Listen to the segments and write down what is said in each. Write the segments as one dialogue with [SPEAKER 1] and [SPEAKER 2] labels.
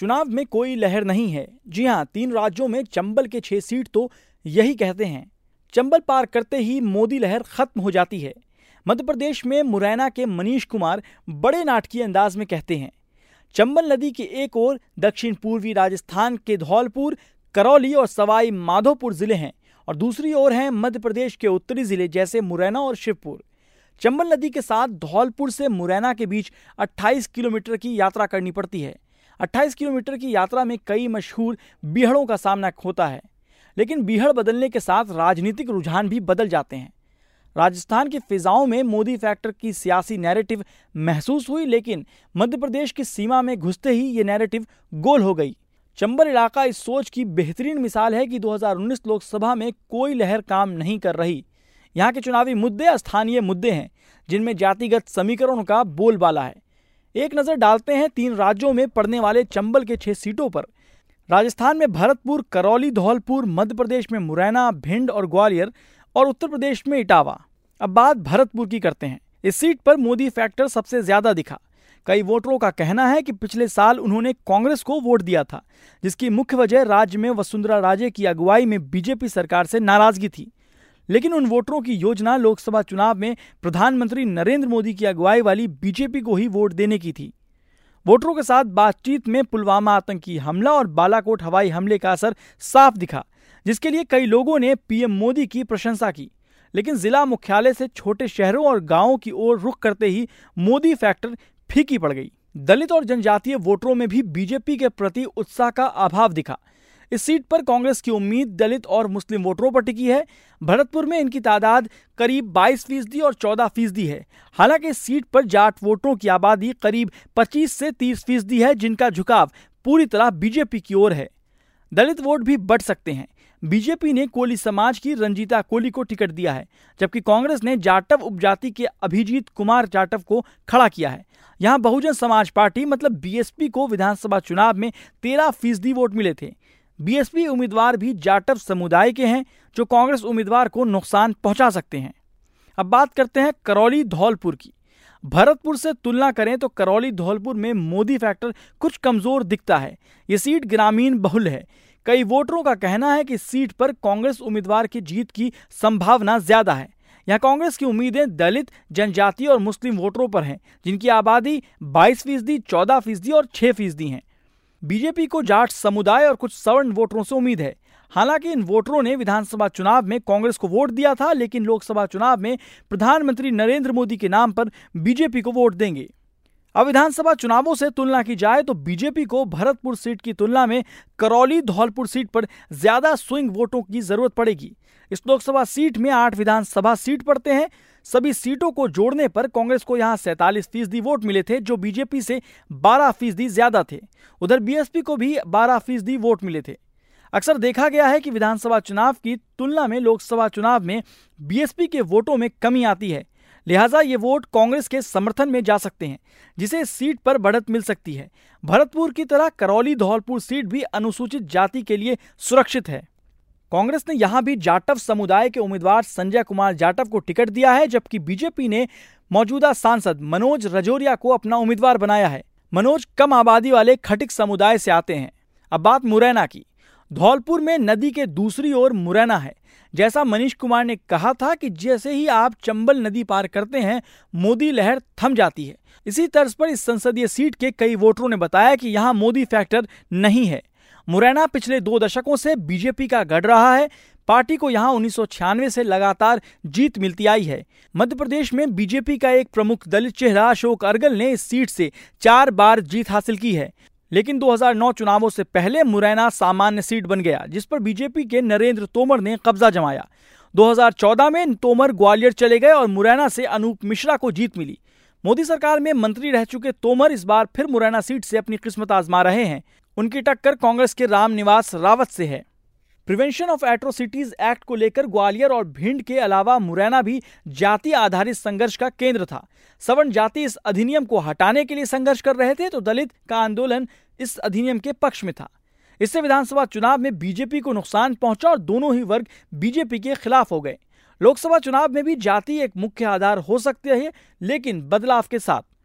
[SPEAKER 1] चुनाव में कोई लहर नहीं है। जी हां, 3 राज्यों में चंबल के 6 सीट तो यही कहते हैं। चंबल पार करते ही मोदी लहर खत्म हो जाती है। मध्य प्रदेश में मुरैना के मनीष कुमार बड़े नाटकीय अंदाज में कहते हैं, चंबल नदी के एक ओर दक्षिण पूर्वी राजस्थान के धौलपुर, करौली और सवाई माधोपुर जिले हैं और दूसरी ओर हैं मध्य प्रदेश के उत्तरी जिले जैसे मुरैना और शिवपुर। चंबल नदी के साथ धौलपुर से मुरैना के बीच 28 किलोमीटर की यात्रा करनी पड़ती है। 28 किलोमीटर की यात्रा में कई मशहूर बीहड़ों का सामना होता है, लेकिन बीहड़ बदलने के साथ राजनीतिक रुझान भी बदल जाते हैं। राजस्थान की फिजाओं में मोदी फैक्टर की सियासी नैरेटिव महसूस हुई, लेकिन मध्य प्रदेश की सीमा में घुसते ही ये नैरेटिव गोल हो गई। चंबल इलाका इस सोच की बेहतरीन मिसाल है कि 2019 लोकसभा में कोई लहर काम नहीं कर रही। यहाँ के चुनावी मुद्दे स्थानीय मुद्दे हैं जिनमें जातिगत समीकरणों का बोलबाला है। एक नजर डालते हैं 3 राज्यों में पड़ने वाले चंबल के 6 सीटों पर। राजस्थान में भरतपुर, करौली, धौलपुर, मध्य प्रदेश में मुरैना, भिंड और ग्वालियर और उत्तर प्रदेश में इटावा। अब बात भरतपुर की करते हैं। इस सीट पर मोदी फैक्टर सबसे ज्यादा दिखा। कई वोटरों का कहना है कि पिछले साल उन्होंने कांग्रेस को वोट दिया था, जिसकी मुख्य वजह राज्य में वसुंधरा राजे की अगुवाई में बीजेपी सरकार से नाराजगी थी। लेकिन उन वोटरों की योजना लोकसभा चुनाव में प्रधानमंत्री नरेंद्र मोदी की अगुवाई वाली बीजेपी को ही वोट देने की थी। वोटरों के साथ बातचीत में पुलवामा आतंकी हमला और बालाकोट हवाई हमले का असर साफ दिखा, जिसके लिए कई लोगों ने पीएम मोदी की प्रशंसा की। लेकिन जिला मुख्यालय से छोटे शहरों और गांवों की ओर रुख करते ही मोदी फैक्टर फीकी पड़ गई। दलित और जनजातीय वोटरों में भी बीजेपी के प्रति उत्साह का अभाव दिखा। इस सीट पर कांग्रेस की उम्मीद दलित और मुस्लिम वोटरों पर टिकी है। भरतपुर में इनकी तादाद करीब 22% और 14% है। हालांकि इस सीट पर जाट वोटरों की आबादी करीब 25 से 30% है, जिनका झुकाव पूरी तरह बीजेपी की ओर है। दलित वोट भी बढ़ सकते हैं। बीजेपी ने कोली समाज की रंजीता कोली को टिकट दिया है, जबकि कांग्रेस ने जाटव उपजाति के अभिजीत कुमार जाटव को खड़ा किया है। यहां बहुजन समाज पार्टी मतलब बीएसपी को विधानसभा चुनाव में 13% वोट मिले थे। बीएसपी उम्मीदवार भी जाटव समुदाय के हैं, जो कांग्रेस उम्मीदवार को नुकसान पहुंचा सकते हैं। अब बात करते हैं करौली धौलपुर की। भरतपुर से तुलना करें तो करौली धौलपुर में मोदी फैक्टर कुछ कमजोर दिखता है। ये सीट ग्रामीण बहुल है। कई वोटरों का कहना है कि सीट पर कांग्रेस उम्मीदवार की जीत की संभावना ज्यादा है। यहाँ कांग्रेस की उम्मीदें दलित, जनजातीय और मुस्लिम वोटरों पर हैं, जिनकी आबादी 22%, 14% और 6% है। बीजेपी को जाट समुदाय और कुछ सवर्ण वोटरों से उम्मीद है। हालांकि इन वोटरों ने विधानसभा चुनाव में कांग्रेस को वोट दिया था, लेकिन लोकसभा चुनाव में प्रधानमंत्री नरेंद्र मोदी के नाम पर बीजेपी को वोट देंगे। अब विधानसभा चुनावों से तुलना की जाए तो बीजेपी को भरतपुर सीट की तुलना में करौली धौलपुर सीट पर ज्यादा स्विंग वोटों की जरूरत पड़ेगी। इस लोकसभा सीट में 8 विधानसभा सीट पड़ते हैं। सभी सीटों को जोड़ने पर कांग्रेस को यहां 47% वोट मिले थे, जो बीजेपी से 12% ज्यादा थे। उधर बीएसपी को भी 12% वोट मिले थे। अक्सर देखा गया है कि विधानसभा चुनाव की तुलना में लोकसभा चुनाव में बीएसपी के वोटों में कमी आती है, लिहाजा ये वोट कांग्रेस के समर्थन में जा सकते हैं, जिसे इस सीट पर बढ़त मिल सकती है। भरतपुर की तरह करौली धौलपुर सीट भी अनुसूचित जाति के लिए सुरक्षित है। कांग्रेस ने यहां भी जाटव समुदाय के उम्मीदवार संजय कुमार जाटव को टिकट दिया है, जबकि बीजेपी ने मौजूदा सांसद मनोज रजौरिया को अपना उम्मीदवार बनाया है। मनोज कम आबादी वाले खटिक समुदाय से आते हैं। अब बात मुरैना की। धौलपुर में नदी के दूसरी ओर मुरैना है। जैसा मनीष कुमार ने कहा था कि जैसे ही आप चंबल नदी पार करते हैं, मोदी लहर थम जाती है। इसी तर्ज पर इस संसदीय सीट के कई वोटरों ने बताया कि यहां मोदी फैक्टर नहीं है। मुरैना पिछले 2 दशकों से बीजेपी का गढ़ रहा है। पार्टी को यहां 1996 से लगातार जीत मिलती आई है। मध्य प्रदेश में बीजेपी का एक प्रमुख दलित चेहरा अशोक अर्गल ने इस सीट से 4 बार जीत हासिल की है, लेकिन 2009 चुनावों से पहले मुरैना सामान्य सीट बन गया, जिस पर बीजेपी के नरेंद्र तोमर ने कब्जा जमाया। 2014 में तोमर ग्वालियर चले गए और मुरैना से अनूप मिश्रा को जीत मिली। मोदी सरकार में मंत्री रह चुके तोमर इस बार फिर मुरैना सीट से अपनी किस्मत आजमा रहे हैं। उनकी टक्कर कांग्रेस के रामनिवास रावत से है। प्रिवेंशन ऑफ एट्रोसिटीज एक्ट को लेकर ग्वालियर और भिंड के अलावा मुरैना भी जाति आधारित संघर्ष का केंद्र था। सवर्ण जाति इस अधिनियम को हटाने के लिए संघर्ष कर रहे थे, तो दलित का आंदोलन इस अधिनियम के पक्ष में था। इससे विधानसभा चुनाव में बीजेपी को नुकसान पहुंचा और दोनों ही वर्ग बीजेपी के खिलाफ हो गए। लोकसभा चुनाव में भी जाति एक मुख्य आधार हो सकती है, लेकिन बदलाव के साथ।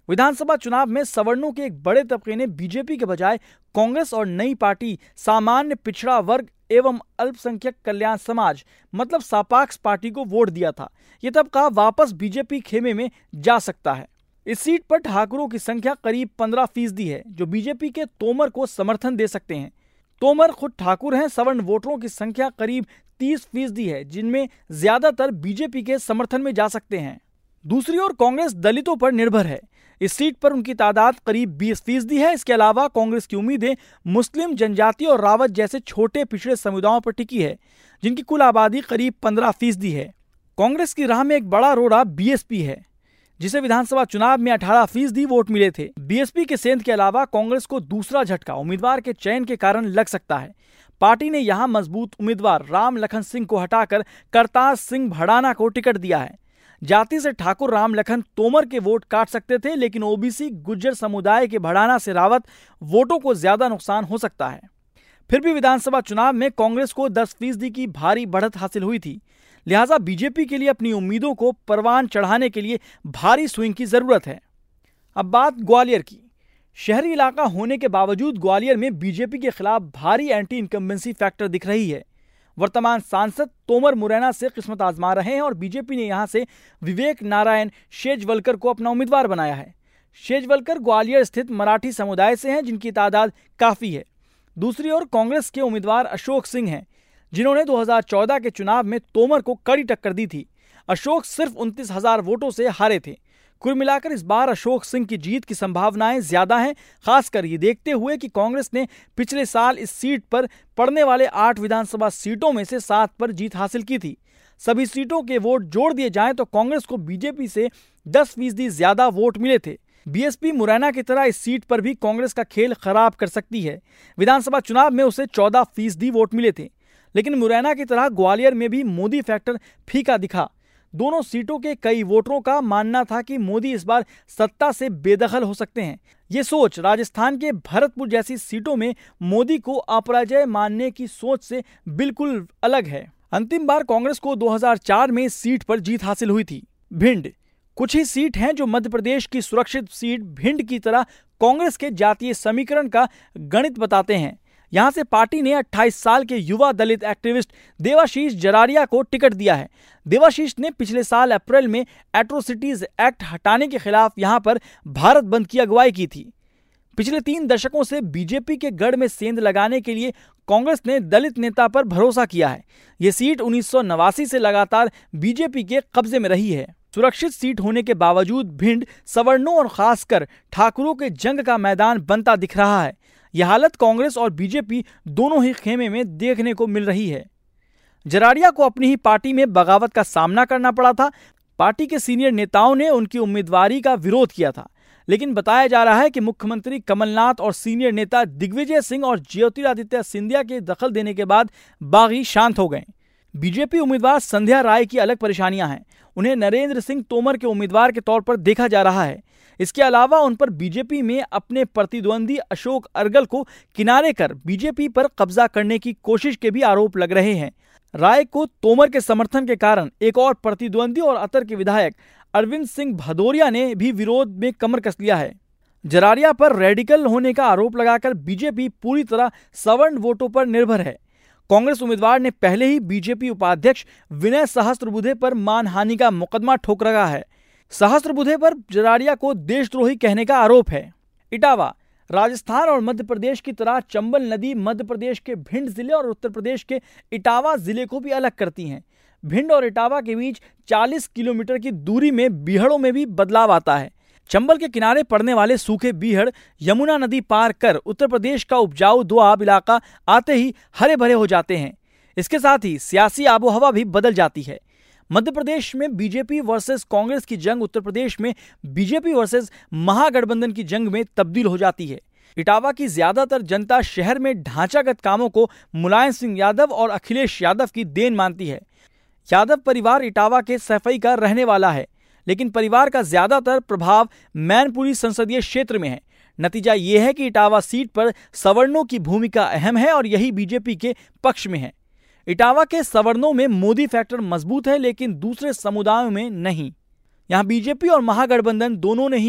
[SPEAKER 1] विधानसभा चुनाव में सवर्णों के एक बड़े तबके ने बीजेपी के बजाय कांग्रेस और नई पार्टी सामान्य पिछड़ा वर्ग एवं अल्पसंख्यक कल्याण समाज मतलब सापाक्स पार्टी को वोट दिया था। यह तबका वापस बीजेपी खेमे में जा सकता है। इस सीट पर ठाकुरों की संख्या करीब 15% है, जो बीजेपी के तोमर को समर्थन दे सकते हैं। तोमर खुद ठाकुर हैं। सवर्ण वोटरों की संख्या करीब 30% है, जिनमें ज्यादातर बीजेपी के समर्थन में जा सकते हैं। दूसरी ओर कांग्रेस दलितों पर निर्भर है। इस सीट पर उनकी तादाद करीब 20% है। इसके अलावा कांग्रेस की उम्मीदें मुस्लिम, जनजाति और रावत जैसे छोटे पिछड़े समुदायों पर टिकी है, जिनकी कुल आबादी करीब 15% है। कांग्रेस की राह में एक बड़ा रोड़ा बीएसपी है, जिसे विधानसभा चुनाव में 18% वोट मिले थे। बीएसपी के सेंध के अलावा कांग्रेस को दूसरा झटका उम्मीदवार के चयन के कारण लग सकता है। पार्टी ने यहां मजबूत उम्मीदवार राम लखन सिंह को हटाकर करतार सिंह भड़ाना को टिकट दिया है। जाति से ठाकुर राम लखन तोमर के वोट काट सकते थे, लेकिन ओबीसी गुज्जर समुदाय के भड़ाना से रावत वोटों को ज्यादा नुकसान हो सकता है। फिर भी विधानसभा चुनाव में कांग्रेस को 10% की भारी बढ़त हासिल हुई थी, लिहाजा बीजेपी के लिए अपनी उम्मीदों को परवान चढ़ाने के लिए भारी स्विंग की जरूरत है। अब बात ग्वालियर की। शहरी इलाका होने के बावजूद ग्वालियर में बीजेपी के खिलाफ भारी एंटी इनकम्बेंसी फैक्टर दिख रही है। वर्तमान सांसद तोमर मुरैना से किस्मत आजमा रहे हैं और बीजेपी ने यहां से विवेक नारायण शेजवलकर को अपना उम्मीदवार बनाया है। शेजवलकर ग्वालियर स्थित मराठी समुदाय से हैं, जिनकी तादाद काफी है। दूसरी ओर कांग्रेस के उम्मीदवार अशोक सिंह हैं, जिन्होंने 2014 के चुनाव में तोमर को कड़ी टक्कर दी थी। अशोक सिर्फ 29,000 वोटों से हारे थे। कुल मिलाकर इस बार अशोक सिंह की जीत की संभावनाएं ज्यादा हैं, खासकर ये देखते हुए कि कांग्रेस ने पिछले साल इस सीट पर पड़ने वाले 8 विधानसभा सीटों में से 7 पर जीत हासिल की थी। सभी सीटों के वोट जोड़ दिए जाएं तो कांग्रेस को बीजेपी से 10% ज्यादा वोट मिले थे। बीएसपी मुरैना की तरह इस सीट पर भी कांग्रेस का खेल खराब कर सकती है। विधानसभा चुनाव में उसे 14% वोट मिले थे, लेकिन मुरैना की तरह ग्वालियर में भी मोदी फैक्टर फीका दिखा। दोनों सीटों के कई वोटरों का मानना था कि मोदी इस बार सत्ता से बेदखल हो सकते हैं। ये सोच राजस्थान के भरतपुर जैसी सीटों में मोदी को अपराजय मानने की सोच से बिल्कुल अलग है। अंतिम बार कांग्रेस को 2004 में इस सीट पर जीत हासिल हुई थी। भिंड। कुछ ही सीट हैं जो मध्य प्रदेश की सुरक्षित सीट भिंड की तरह कांग्रेस के जातीय समीकरण का गणित बताते हैं। यहां से पार्टी ने 28 साल के युवा दलित एक्टिविस्ट देवाशीष जरारिया को टिकट दिया है। देवाशीष ने पिछले साल अप्रैल में एट्रोसिटीज एक्ट हटाने के खिलाफ यहां पर भारत बंद की अगुवाई की थी। पिछले 3 दशकों से बीजेपी के गढ़ में सेंध लगाने के लिए कांग्रेस ने दलित नेता पर भरोसा किया है। यह सीट 1989 से लगातार बीजेपी के कब्जे में रही है। सुरक्षित सीट होने के बावजूद भिंड सवर्णों और खासकर ठाकुरों के जंग का मैदान बनता दिख रहा है। यह हालत कांग्रेस और बीजेपी दोनों ही खेमे में देखने को मिल रही है। जरारिया को अपनी ही पार्टी में बगावत का सामना करना पड़ा था। पार्टी के सीनियर नेताओं ने उनकी उम्मीदवारी का विरोध किया था, लेकिन बताया जा रहा है कि मुख्यमंत्री कमलनाथ और सीनियर नेता दिग्विजय सिंह और ज्योतिरादित्य सिंधिया के दखल देने के बाद बागी शांत हो गए। बीजेपी उम्मीदवार संध्या राय की अलग परेशानियां हैं। उन्हें नरेंद्र सिंह तोमर के उम्मीदवार के तौर पर देखा जा रहा है। इसके अलावा उन पर बीजेपी में अपने प्रतिद्वंदी अशोक अर्गल को किनारे कर बीजेपी पर कब्जा करने की कोशिश के भी आरोप लग रहे हैं। राय को तोमर के समर्थन के कारण एक और प्रतिद्वंदी और अतर के विधायक अरविंद सिंह भदौरिया ने भी विरोध में कमर कस लिया है। जरारिया पर रेडिकल होने का आरोप लगाकर बीजेपी पूरी तरह सवर्ण वोटों पर निर्भर है। कांग्रेस उम्मीदवार ने पहले ही बीजेपी उपाध्यक्ष विनय सहस्त्रबुद्धे पर मानहानि का मुकदमा ठोक रखा है। सहस्त्रबुद्धे पर जरारिया को देशद्रोही कहने का आरोप है। इटावा। राजस्थान और मध्य प्रदेश की तरह चंबल नदी मध्य प्रदेश के भिंड जिले और उत्तर प्रदेश के इटावा जिले को भी अलग करती हैं। भिंड और इटावा के बीच 40 किलोमीटर की दूरी में बीहड़ों में भी बदलाव आता है। चंबल के किनारे पड़ने वाले सूखे बीहड़ यमुना नदी पार कर उत्तर प्रदेश का उपजाऊ दोआब इलाका आते ही हरे भरे हो जाते हैं। इसके साथ ही सियासी आबोहवा भी बदल जाती है। मध्य प्रदेश में बीजेपी वर्सेस कांग्रेस की जंग उत्तर प्रदेश में बीजेपी वर्सेस महागठबंधन की जंग में तब्दील हो जाती है। इटावा की ज्यादातर जनता शहर में ढांचागत कामों को मुलायम सिंह यादव और अखिलेश यादव की देन मानती है। यादव परिवार इटावा के सफाई का रहने वाला है, लेकिन परिवार का ज्यादातर प्रभाव मैनपुरी संसदीय क्षेत्र में है। नतीजा यह है कि इटावा सीट पर सवर्णों की भूमिका अहम है और यही बीजेपी के पक्ष में है। इटावा के सवर्णों में मोदी फैक्टर मजबूत है, लेकिन दूसरे समुदायों में नहीं। यहां बीजेपी और महागठबंधन दोनों ने ही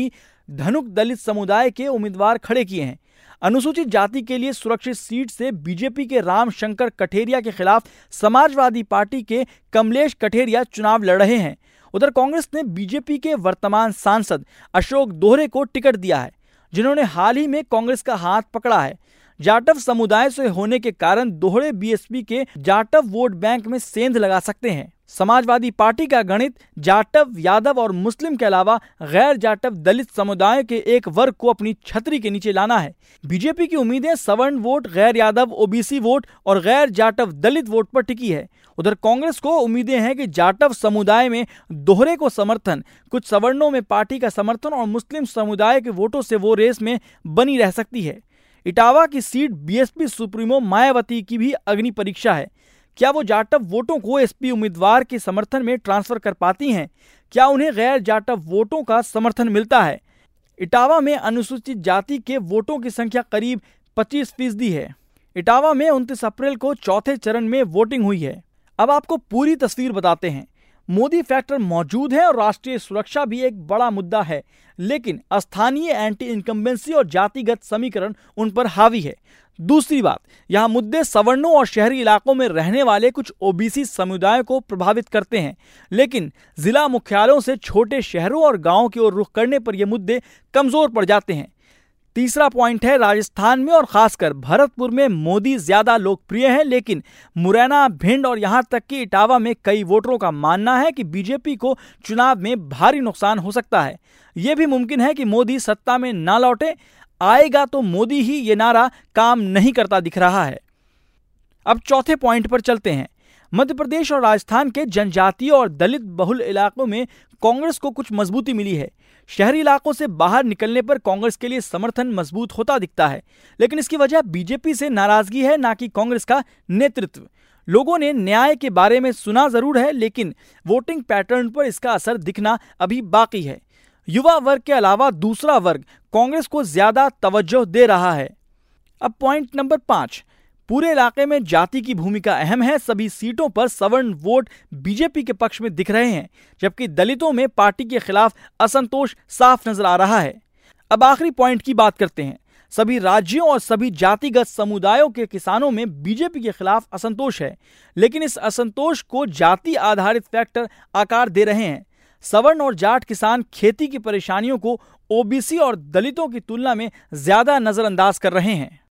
[SPEAKER 1] धनुक दलित समुदाय के उम्मीदवार खड़े किए हैं। अनुसूचित जाति के लिए सुरक्षित सीट से बीजेपी के राम शंकर कठेरिया के खिलाफ समाजवादी पार्टी के कमलेश कठेरिया चुनाव लड़ रहे हैं। उधर कांग्रेस ने बीजेपी के वर्तमान सांसद अशोक दोहरे को टिकट दिया है, जिन्होंने हाल ही में कांग्रेस का हाथ पकड़ा है। जाटव समुदाय से होने के कारण दोहरे बीएसपी के जाटव वोट बैंक में सेंध लगा सकते हैं। समाजवादी पार्टी का गणित जाटव, यादव और मुस्लिम के अलावा गैर जाटव दलित समुदाय के एक वर्ग को अपनी छतरी के नीचे लाना है। बीजेपी की उम्मीदें सवर्ण वोट, गैर यादव ओबीसी वोट और गैर जाटव दलित वोट पर टिकी है। उधर कांग्रेस को उम्मीदें हैं कि जाटव समुदाय में दोहरे को समर्थन, कुछ सवर्णों में पार्टी का समर्थन और मुस्लिम समुदाय के वोटों से वो रेस में बनी रह सकती है। इटावा की सीट बीएसपी सुप्रीमो मायावती की भी अग्नि परीक्षा है। क्या वो जाटव वोटों को एसपी उम्मीदवार के समर्थन में ट्रांसफर कर पाती हैं? क्या उन्हें गैर जाटव वोटों का समर्थन मिलता है? इटावा में अनुसूचित जाति के वोटों की संख्या करीब 25% है। इटावा में 29 अप्रैल को चौथे चरण में वोटिंग हुई है। अब आपको पूरी तस्वीर बताते हैं। मोदी फैक्टर मौजूद है और राष्ट्रीय सुरक्षा भी एक बड़ा मुद्दा है, लेकिन स्थानीय एंटी इनकम्बेंसी और जातिगत समीकरण उन पर हावी है। दूसरी बात, यह मुद्दे सवर्णों और शहरी इलाकों में रहने वाले कुछ ओबीसी समुदायों को प्रभावित करते हैं, लेकिन जिला मुख्यालयों से छोटे शहरों और गांवों की ओर रुख करने पर यह मुद्दे कमजोर पड़ जाते हैं। तीसरा पॉइंट है, राजस्थान में और खासकर भरतपुर में मोदी ज्यादा लोकप्रिय हैं, लेकिन मुरैना, भिंड और यहां तक कि इटावा में कई वोटरों का मानना है कि बीजेपी को चुनाव में भारी नुकसान हो सकता है। यह भी मुमकिन है कि मोदी सत्ता में ना लौटे, आएगा तो मोदी ही, ये नारा काम नहीं करता दिख रहा है। अब चौथे पॉइंट पर चलते हैं। मध्य प्रदेश और राजस्थान के जनजातीय और दलित बहुल इलाकों में कांग्रेस को कुछ मजबूती मिली है। शहरी इलाकों से बाहर निकलने पर कांग्रेस के लिए समर्थन मजबूत होता दिखता है, लेकिन इसकी वजह बीजेपी से नाराजगी है, ना कि कांग्रेस का नेतृत्व। लोगों ने न्याय के बारे में सुना जरूर है, लेकिन वोटिंग पैटर्न पर इसका असर दिखना अभी बाकी है। युवा वर्ग के अलावा दूसरा वर्ग कांग्रेस को ज्यादा तवज्जो दे रहा है। अब पॉइंट नंबर 5, पूरे इलाके में जाति की भूमिका अहम है। सभी सीटों पर सवर्ण वोट बीजेपी के पक्ष में दिख रहे हैं, जबकि दलितों में पार्टी के खिलाफ असंतोष साफ नजर आ रहा है। अब आखिरी पॉइंट की बात करते हैं। सभी राज्यों और सभी जातिगत समुदायों के किसानों में बीजेपी के खिलाफ असंतोष है, लेकिन इस असंतोष को जाति आधारित फैक्टर आकार दे रहे हैं। सवर्ण और जाट किसान खेती की परेशानियों को ओबीसी और दलितों की तुलना में ज्यादा नजरअंदाज कर रहे हैं।